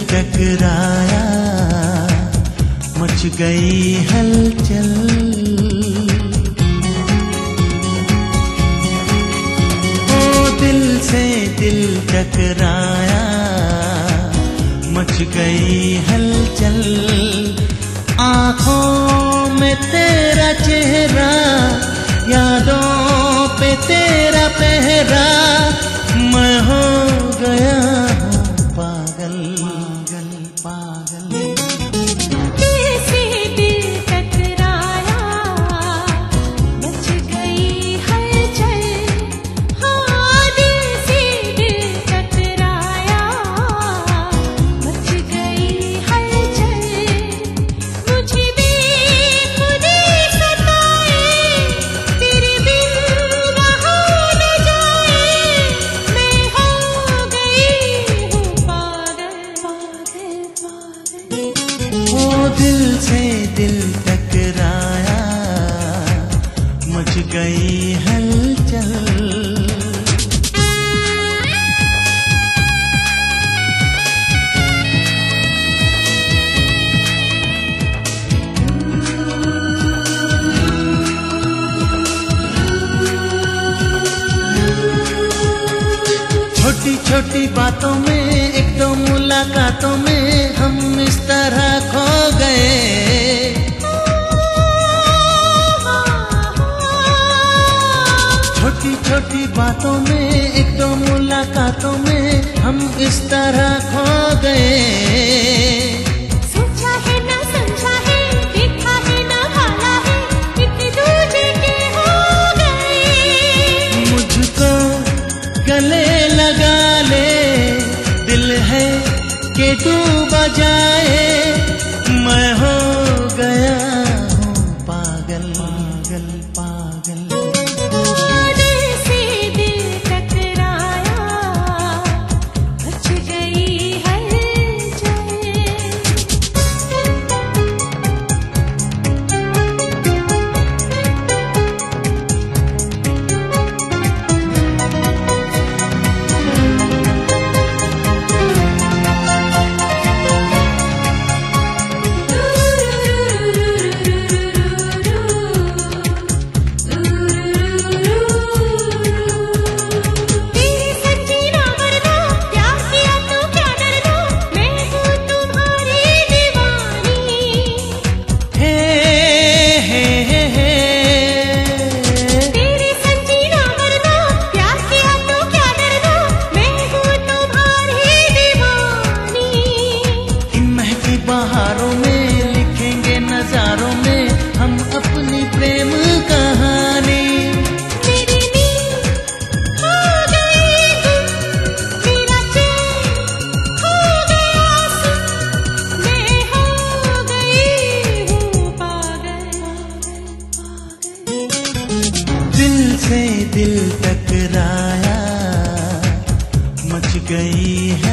टकराया, मच गई हलचल। ओ दिल से दिल टकराया, मच गई हलचल। आँखों में तेरा चेहरा, यादों पे तेरा पहरा, मैं हो गया हूँ पागल पागल पागल। दिल से दिल टकराया, मच गई हलचल। हाँ दिल से दिल टकराया, मच गई हलचल। मुझे बेखुदी सताए, तेरे बिन रहा न जाए, मैं हो गई हूँ पागल पागल पागल। ओ दिल से दिल टकराया, मच गई हलचल। छोटी छोटी बातों में, एक दो मुलाकातों में हम इस तरह खो गए। छोटी छोटी बातों में, एक दो मुलाकातों में हम इस तरह खो गए। सोचा है ना समझा है, देखा है ना भाला है, एक दूजे के हो गए। मुझको गले लगा ले, दिल है कि तू बजाए, मैं हो गया हूँ पागल पागल पागल। दिल से दिल टकराया, मच गई हलचल। तेरे संजीना मरना, प्यार किया तो क्या डरना, मैं हूँ तुम्हारी दीवानी। हे हे हे हे तेरे संजीना मरना, प्यार किया तो क्या डरना, मैं हूँ तुम्हारी दीवानी। इन महकी बहारों में लिखेंगे नजारों में हम अपनी प्रेम कहानी। मेरी नींद हो गई गुम, मेरा चैन हो गया सुन, मैं हो गई हूँ पागल पागल। दिल से दिल टकराया, मच गई है